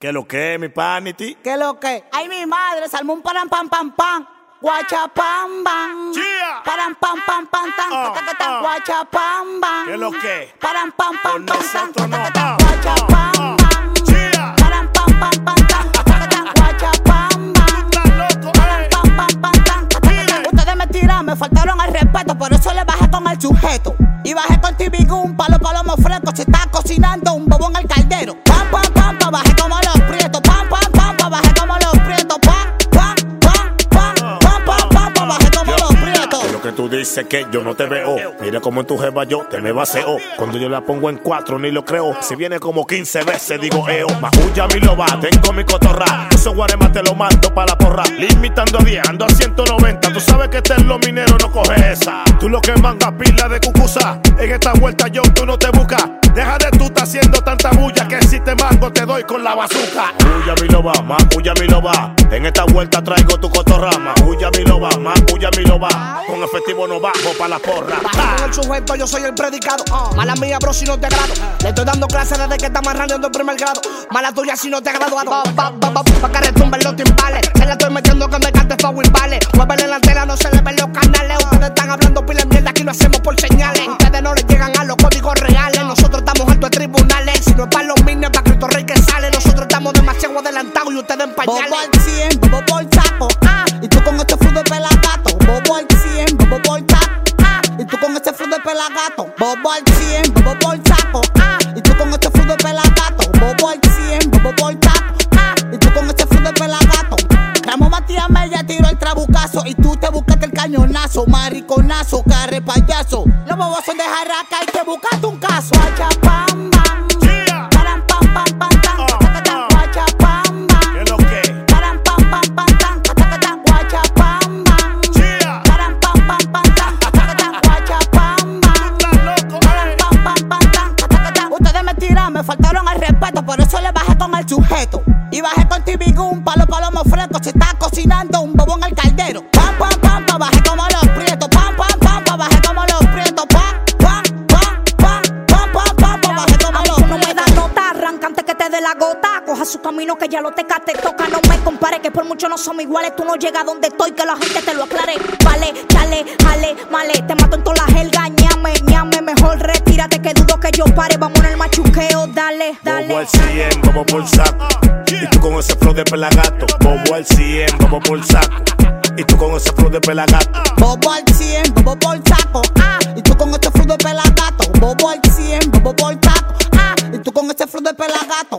¿Qué lo que, mi panity? ¿Qué lo que? Ay, mi madre, salmón param pam pam pam. Guachapam bam. Param pam pam pam tan. Guachapam bam. ¿Qué lo que? Param pam pam pam Nosotros no. Guachapam bam. Param pam pam pam tan. Guachapam bam. Param pam pam pam tan. Ustedes me tiran, me faltaron al respeto, por eso le bajé con el sujeto. Y bajé con TV Gun, palo palomo fresco. Se está cocinando un bobo en el caldero. Pam pam pam pam, bajé como los prietos. Pam pam pam pam, bajé como los prietos. Pam pam pam pam pam pam pam pam, bajé como los prietos. Lo que tú dices que yo no te veo. Mira como en tu jeva yo te me baseo. Cuando yo la pongo en 4 ni lo creo. Si viene como 15 veces digo eo. Majulla mi loba, tengo mi cotorra. Esos guaremas te lo mando pa' la porra. Limitando a 10, ando a 190. Tú sabes que este en los mineros no coge esa. Tú lo que mangas pila de cucusa. En esta vuelta yo tú no te buscas. Deja de tú estar haciendo tanta bulla, que si te mango te doy con la bazuca. Majulla mi loba, majulla mi loba. En esta vuelta traigo tu cotorra. Majulla mi loba, majulla mi loba. Con efectivo no bajo pa' la porra. Con el sujeto yo soy el predicado. Mala mía bro si no te agrado. Le estoy dando clases desde que estamos arrancando el primer grado. Mala tuya si no te has graduado. Pa' que retumben los timbales. Se la estoy metiendo que me cante pa' Wilvale. Muévele la antena, no se le ven los canales. Ustedes están hablando pila de mierda, aquí lo hacemos por señales. Ustedes no les llegan a los códigos reales. Nosotros estamos altos de tribunales. Si no es para los minions, para Cristo Rey que sale. Nosotros estamos demasiado adelantados y ustedes en pañales. Bobo al 100, bobo por saco. Y tú con este fruto de pelagato. Bobo al 100, bobo por saco. Y tú con este fruto de pelagato. Bobo al 100, bobo por saco. Y tú con este fruto de pelagato. Bobo al 100, bobo por saco. Y tú con este fruto de pelagato. Ramón Matías Mella tiró el trabucazo y tú te buscaste el cañonazo, mariconazo, carre payaso. Los bobos son de jarraca y te buscaste un caso. Guachapam bam. Param pam pam pam tan. Guachapam bam. ¿Qué lo que? Param pam pam pam tan. Guachapam bam. Param pam pam pam tan. Guachapam bam. Param pam pam pam tan. Ustedes me tiran, me faltaron al respeto, por eso le bajé con el sujeto. Y bajé con TV Gun, palo palomo fresco. Se está cocinando un bobo en el caldero. Pam pam pam pam, bajé como los prietos. Pam pam pam pam, bajé como los prietos. Pam pam pam pam pam pam pam pam, bajé como los prietos. No me da nota, arranca antes que te dé la gota. Coja su camino que ya lo te toca. No me compare que por mucho no somos iguales. Tú no llegas donde estoy, que la gente te lo aclare. Vale, chale, jale, male. Te mato en toda la jerga, ñame, ñame. Mejor retírate que dudo que yo pare. Vamos en el machuqueo, dale, dale. Bobo al 100, bobo por saco. Y tú con ese flow de pelagato. Bobo al 100, bobo por saco. Y tú con ese flow de pelagato. Bobo al 100, bobo por saco. Y tú con este fruto de pelagato. Bobo al 100, bobo por saco. Y tú con este fruto de pelagato.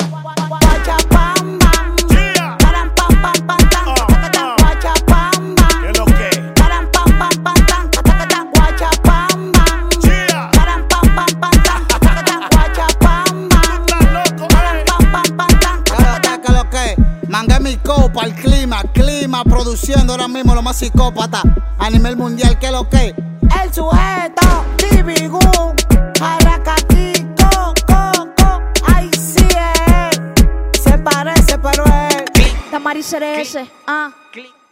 Guachapam bam. Param pam pam pam tan. Guachapam bam. ¿Qué lo que? Param pam pam pam tan. Guachapam bam. Param pam pam pam tan. Guachapam bam. Param pam pam pam tan. ¿Qué lo que? Mangué mi copa al clima produciendo ahora mismo lo más psicópata a nivel mundial. ¿Qué lo que? El sujeto, TV Gun, Jarracaquito, coco, ay sí es. Se parece pero es Tamari Cerece,